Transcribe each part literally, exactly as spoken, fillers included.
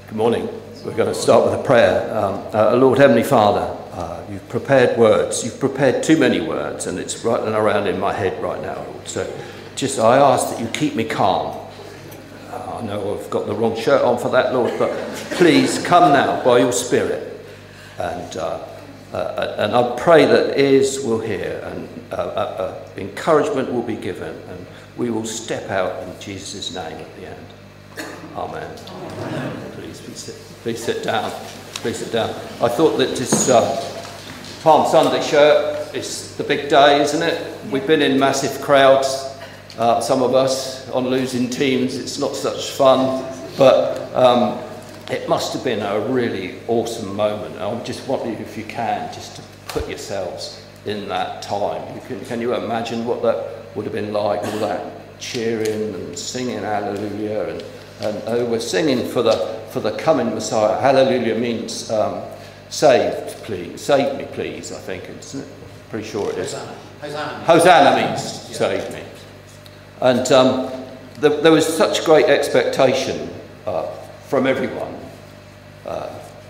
Good morning. We're going to start with a prayer. Um, uh, Lord Heavenly Father, uh, you've prepared words. You've prepared too many words, and it's rattling around in my head right now, Lord. So just I ask that you keep me calm. Uh, I know I've got the wrong shirt on for that, Lord, but please come now by your Spirit. And uh, uh, and I pray that ears will hear and uh, uh, uh, encouragement will be given, and we will step out in Jesus' name at the end. Amen. Amen. Please, please sit, please sit down. Please sit down. I thought that this uh, Palm Sunday shirt is the big day, isn't it? We've been in massive crowds, uh, some of us, on losing teams. It's not such fun, but um, it must have been a really awesome moment. I just want you, if you can, just to put yourselves in that time. You can, can you imagine what that would have been like, all that cheering and singing hallelujah, and And uh, we're singing for the for the coming Messiah. Hallelujah means um, saved, please. Save me, please, I think. Isn't it? Pretty sure it is. Hosanna. Hosanna, Hosanna means yeah. Save me. And um, the, there was such great expectation uh, from everyone. Uh,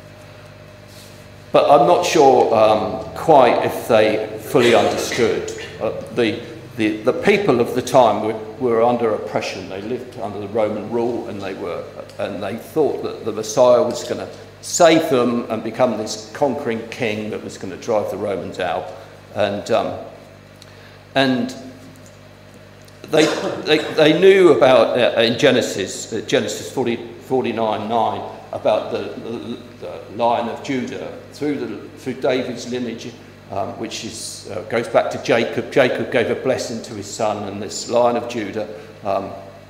but I'm not sure um, quite if they fully understood. Uh, the The, the people of the time were, were under oppression. They lived under the Roman rule, and they were, and they thought that the Messiah was going to save them and become this conquering king that was going to drive the Romans out. And um, and they, they they knew about uh, in Genesis uh, Genesis forty, forty-nine nine about the, the, the Lion of Judah through the through David's lineage. Um, which is uh, goes back to Jacob. Jacob gave a blessing to his son, and this Lion of Judah um,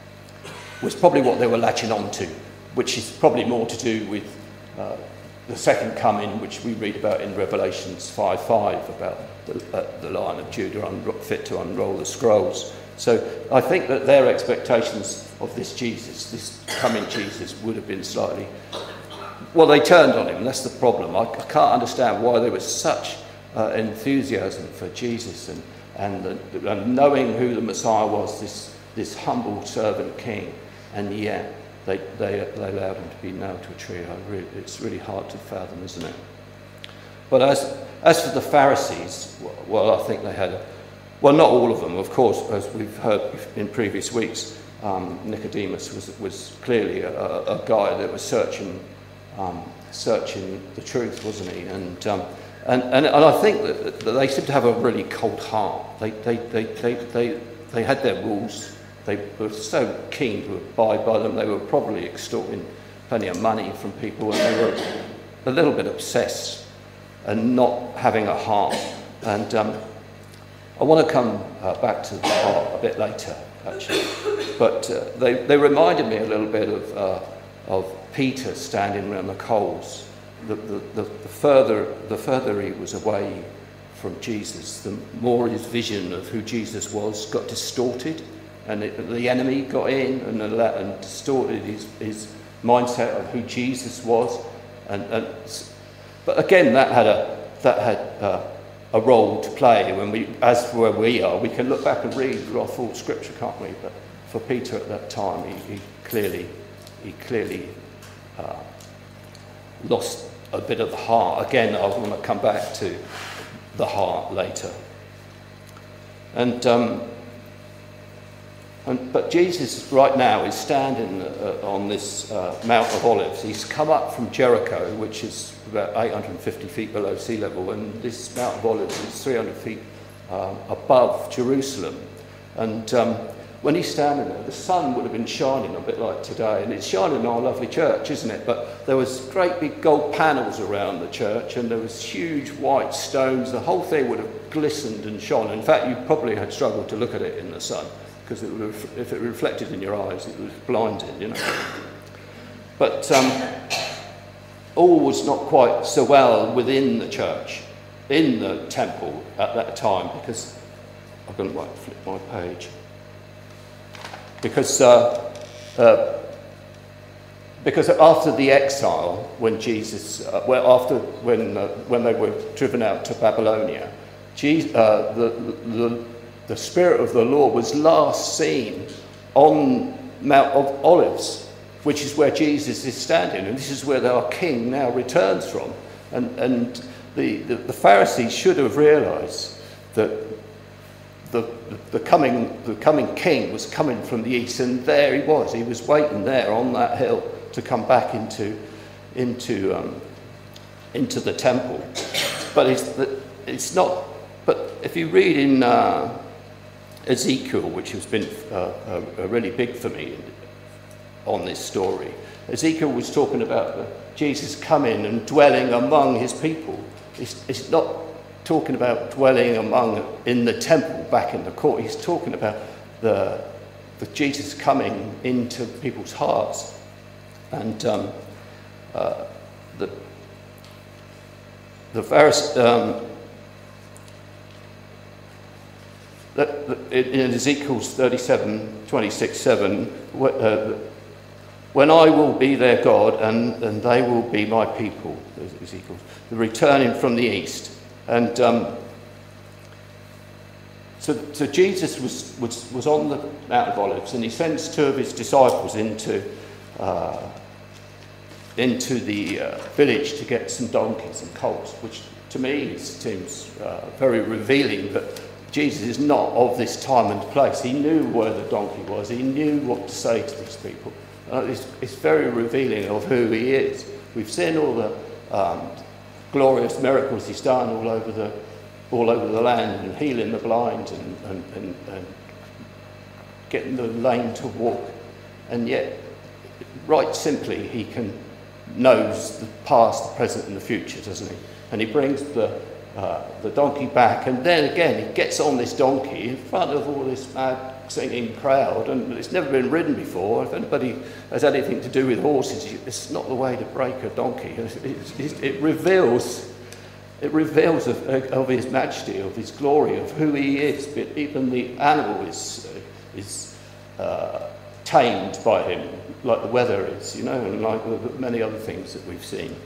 was probably what they were latching on to, which is probably more to do with uh, the second coming, which we read about in Revelations five five, about the, uh, the Lion of Judah un- fit to unroll the scrolls. So I think that their expectations of this Jesus, this coming Jesus, would have been slightly... Well, they turned on him, that's the problem. I, I can't understand why there was such... Uh, enthusiasm for Jesus and and, the, and knowing who the Messiah was, this this humble servant king, and yet they they, they allowed him to be nailed to a tree. I really, it's really hard to fathom, isn't it? But as as for the Pharisees, well, I think they had, a, well, not all of them, of course, as we've heard in previous weeks. Um, Nicodemus was was clearly a, a guy that was searching um, searching the truth, wasn't he? And um, And, and and I think that, that they seem to have a really cold heart. They they, they, they, they they had their rules. They were so keen to abide by them. They were probably extorting plenty of money from people, and they were a little bit obsessed and not having a heart. And um, I want to come uh, back to the heart a bit later, actually. But uh, they they reminded me a little bit of uh, of Peter standing around the coals. The, the, the, the further the further he was away from Jesus, the more his vision of who Jesus was got distorted, and it, the enemy got in and, and distorted his, his mindset of who Jesus was. And, and but again, that had a that had uh, a role to play. When we, as for where we are, we can look back and read our full scripture, can't we? But for Peter at that time, he, he clearly he clearly uh, lost a bit of the heart. Again, I want to come back to the heart later. And, um, and but Jesus right now is standing uh, on this uh, Mount of Olives. He's come up from Jericho, which is about eight hundred fifty feet below sea level, and this Mount of Olives is three hundred feet um, above Jerusalem. And um, when he's standing there, the sun would have been shining a bit like today, and it's shining in our lovely church, isn't it? But there was great big gold panels around the church, and there was huge white stones. The whole thing would have glistened and shone. In fact, you probably had struggled to look at it in the sun, because it would have, if it reflected in your eyes, it was blinding, you know. But um, all was not quite so well within the church, in the temple at that time, because I'm going to like, flip my page. Because uh, uh, because after the exile, when Jesus, uh, well, after when uh, when they were driven out to Babylonia, Jesus, uh, the, the the Spirit of the Lord was last seen on Mount of Olives which is where Jesus is standing, and this is where our king now returns from. And, and the, the, the Pharisees should have realised that the, the, coming, the coming king was coming from the east, and there he was. He was waiting there on that hill to come back into, into, um, into the temple. But it's, it's not, but if you read in uh, Ezekiel, which has been uh, uh, really big for me on this story, Ezekiel was talking about the, Jesus coming and dwelling among his people. It's, it's not talking about dwelling among in the temple back in the court. He's talking about the, the Jesus coming into people's hearts. And um, uh, the the Pharisees, um, the, the, in Ezekiel's thirty-seven, twenty-six, seven, uh, when I will be their God and, and they will be my people, Ezekiel, the returning from the east. And um, so, so Jesus was, was, was on the Mount of Olives, and he sends two of his disciples into, uh, into the uh, village to get some donkeys and colts, which to me seems uh, very revealing that Jesus is not of this time and place. He knew where the donkey was. He knew what to say to these people. Uh, it's, it's very revealing of who he is. We've seen all the um, glorious miracles he's done all over the all over the land, and healing the blind and, and, and, and getting the lame to walk. And yet, right simply, he can knows the past, the present, and the future, doesn't he? And he brings the uh, the donkey back, and then again he gets on this donkey in front of all this mad singing crowd, and it's never been ridden before. If anybody has anything to do with horses, it's not the way to break a donkey. It, it, it reveals, it reveals of, of his majesty, of his glory, of who he is. But even the animal is is uh, tamed by him, like the weather is, you know, and like many other things that we've seen.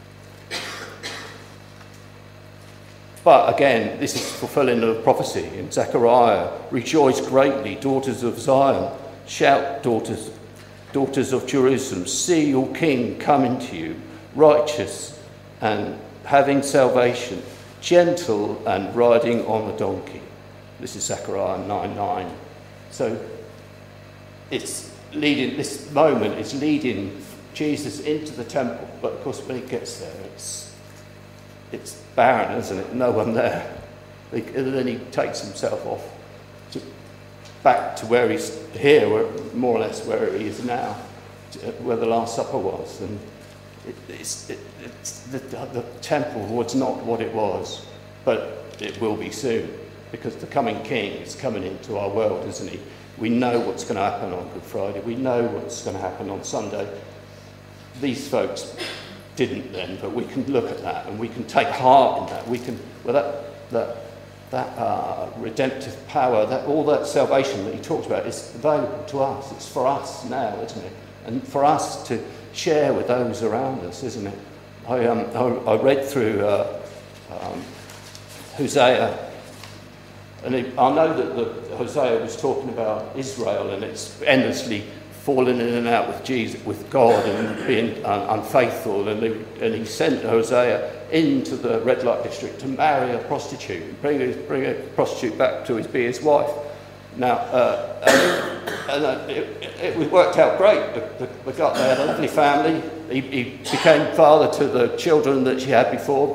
But again, this is fulfilling of prophecy in Zechariah. Rejoice greatly, daughters of Zion. Shout, daughters, daughters of Jerusalem. See your king coming to you, righteous and having salvation, gentle and riding on a donkey. This is Zechariah nine nine. So it's leading, this moment is leading Jesus into the temple. But of course, when he gets there, it's It's barren, isn't it? No one there. And then he takes himself off to, back to where he's here, where, more or less where he is now, to, where the Last Supper was. And it, it's, it, it's the, the temple was not what it was, but it will be soon, because the coming King is coming into our world, isn't he? We know what's going to happen on Good Friday. We know what's going to happen on Sunday. These folks didn't then, but we can look at that and we can take heart in that. We can, well, that that that uh, redemptive power, that all that salvation that he talks about is available to us. It's for us now, isn't it? And for us to share with those around us, isn't it? I um I, I read through uh, um, Hosea, and it, I know that the, Hosea was talking about Israel, and it's endlessly falling in and out with Jesus, with God, and being uh, unfaithful, and he, and he sent Hosea into the red light district to marry a prostitute, bring a, bring a prostitute back to his, be his wife. Now, uh, and, and uh, it, it worked out great. The, the, the guy, they had a lovely family. He, he became father to the children that she had before,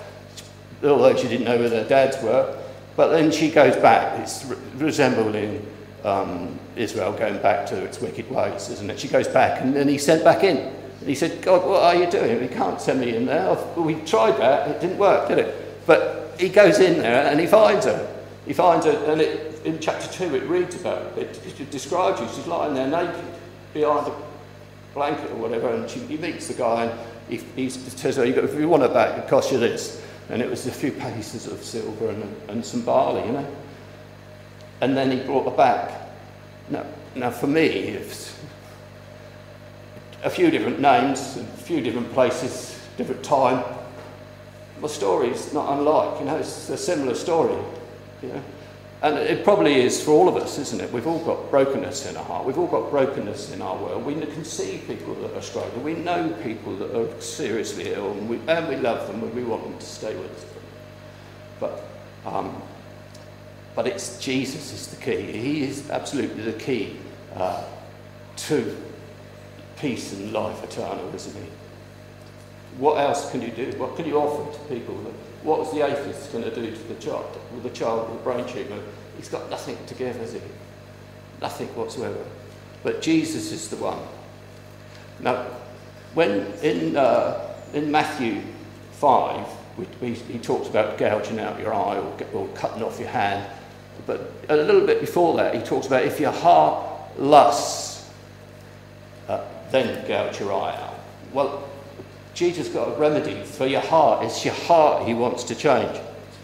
but although she didn't know who their dads were. But then she goes back. It's re- resembling Um, Israel going back to its wicked ways, isn't it? She goes back, and then he's sent back in. And he said, God, what are you doing? You can't send me in there. I've, we tried that. It didn't work, did it? But he goes in there, and he finds her. He finds her, and it, in chapter two, it reads about it. It, it describes you. She's lying there naked behind a blanket or whatever, and she, he meets the guy, and he, he says, oh, if you want her back, it costs you this. And it was a few pieces of silver and, and some barley, you know. And then he brought her back. Now, now for me, it's a few different names, a few different places, different time. My story is not unlike, you know, it's a similar story, you know. And it probably is for all of us, isn't it? We've all got brokenness in our heart. We've all got brokenness in our world. We can see people that are struggling. We know people that are seriously ill, and we, and we love them, and we want them to stay with us. But, um, but it's Jesus is the key. He is absolutely the key uh, to peace and life eternal, isn't he? What else can you do? What can you offer to people? What was the atheist going to do to the child, with the child with the brain tumour? He's got nothing to give, has he? Nothing whatsoever. But Jesus is the one. Now, when in uh, in Matthew five, we, we, he talks about gouging out your eye or, or cutting off your hand. But a little bit before that, he talks about if your heart lusts, uh, then gouge your eye out. Well, Jesus got a remedy for your heart. It's your heart he wants to change.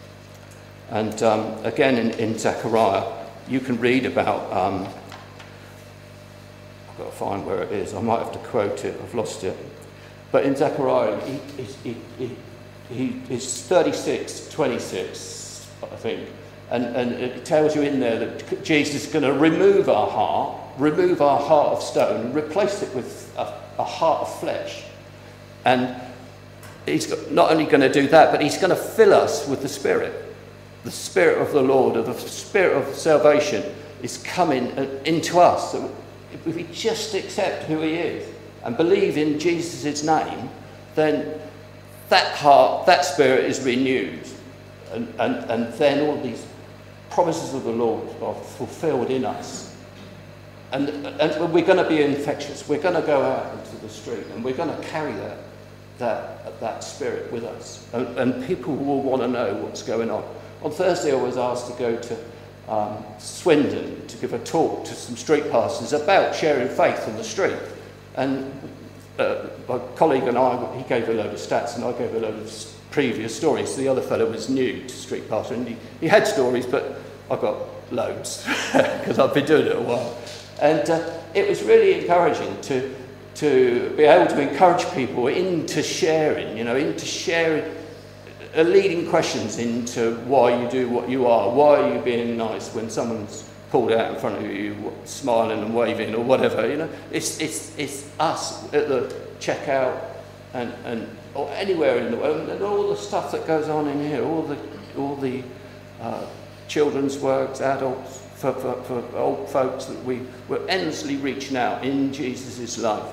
And um, again, in, in Zechariah, you can read about, um, I've got to find where it is. I might have to quote it. I've lost it. But in Zechariah, he, he, he, he is thirty-six, twenty-six, I think. And, and it tells you in there that Jesus is going to remove our heart, remove our heart of stone, and replace it with a, a heart of flesh. And he's not only going to do that, but he's going to fill us with the Spirit. The Spirit of the Lord, or the Spirit of salvation, is coming into us. So if we just accept who he is and believe in Jesus' name, then that heart, that Spirit is renewed. And, and, and then all these promises of the Lord are fulfilled in us. And, and we're going to be infectious. We're going to go out into the street and we're going to carry that. That, that spirit with us, and, and people will want to know what's going on. On Thursday I was asked to go to um, Swindon to give a talk to some street pastors about sharing faith on the street, and uh, my colleague and I, he gave a load of stats and I gave a load of previous stories. The other fellow was new to street pastor and he, he had stories, but I got loads because I've been doing it a while, and uh, it was really encouraging to to be able to encourage people into sharing, you know, into sharing, uh, leading questions into why you do what you are, why are you being nice when someone's pulled out in front of you, smiling and waving or whatever, you know. It's it's it's us at the checkout and, and or anywhere in the world, and all the stuff that goes on in here, all the all the uh, children's works, adults, for, for, for old folks, that we, we're endlessly reaching out in Jesus' love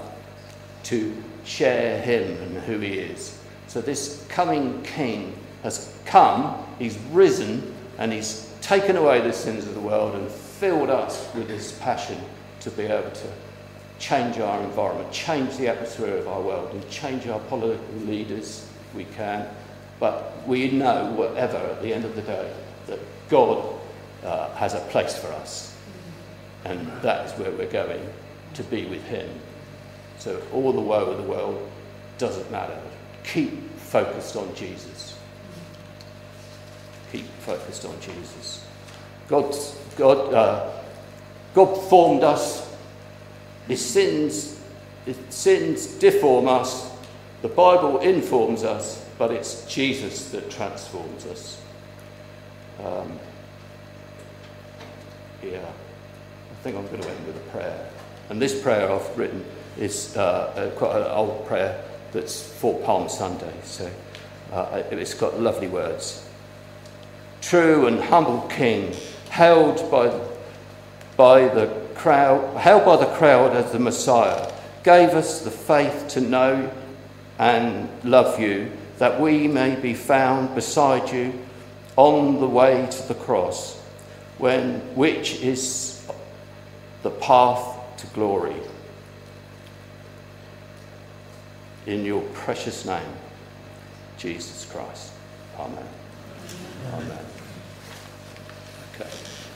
to share him and who he is. So this coming king has come, he's risen, and he's taken away the sins of the world and filled us with his passion to be able to change our environment, change the atmosphere of our world, and change our political leaders if we can. But we know, whatever, at the end of the day, that God uh, has a place for us. And that is where we're going, to be with him. So all the woe of the world doesn't matter. Keep focused on Jesus. Keep focused on Jesus. God's, God, uh, God formed us. His sins, his sins deform us. The Bible informs us, but it's Jesus that transforms us. Um, yeah, I think I'm going to end with a prayer. And this prayer I've written is uh, quite an old prayer that's for Palm Sunday, so uh, it's got lovely words. True and humble King, held by, by the crowd, held by the crowd as the Messiah, gave us the faith to know and love you, that we may be found beside you on the way to the cross, when which is the path to glory. In your precious name, Jesus Christ. Amen. Amen. Okay.